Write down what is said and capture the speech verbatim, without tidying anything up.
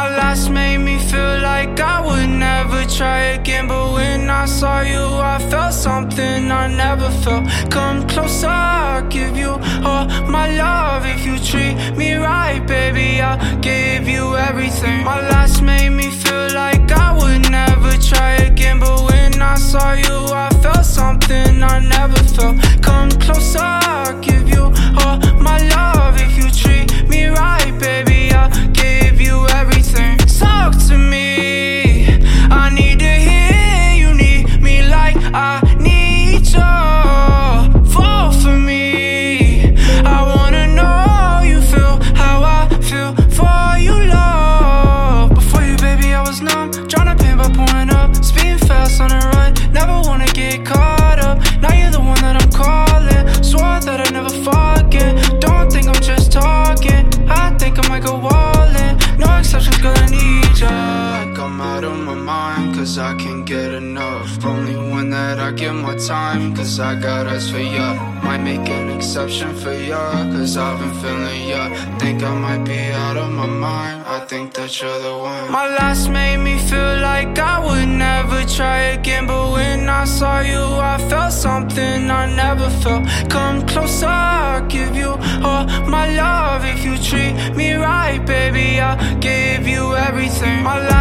My last made me feel like I would never try again, but when I saw you I felt something I never felt. Come closer, I'll give you all my love. If you treat me right, baby, I'll give you everything. My last made me feel like I would never try again, but when I saw you I felt something I never felt. Come closer, I'll give you all my love. If you treat me right, baby, I'll give you everything. Talk to me, I need to hear you need me like I need you. Fall for me, I wanna know you feel how I feel for you, love. Before you, baby, I was numb, tryna pain by pouring up, speeding fast on the run, never wanna get caught up. Now you're the one that I'm calling, swore that I'd never forget. Don't think I'm just talking, I think I might go all in. No exceptions, girl, I need ya. Like I'm out of my mind, cause I can't get enough. Only one that I give my time, cause I got eyes for ya. Might make an exception for ya, cause I've been feeling ya. Think I might be out of my mind, I think that you're the one. My last made me feel like I would never try again, but when I saw you I felt something I never felt. Come closer, I'll give you all my love. If you treat me right, baby, I'll give you everything. My last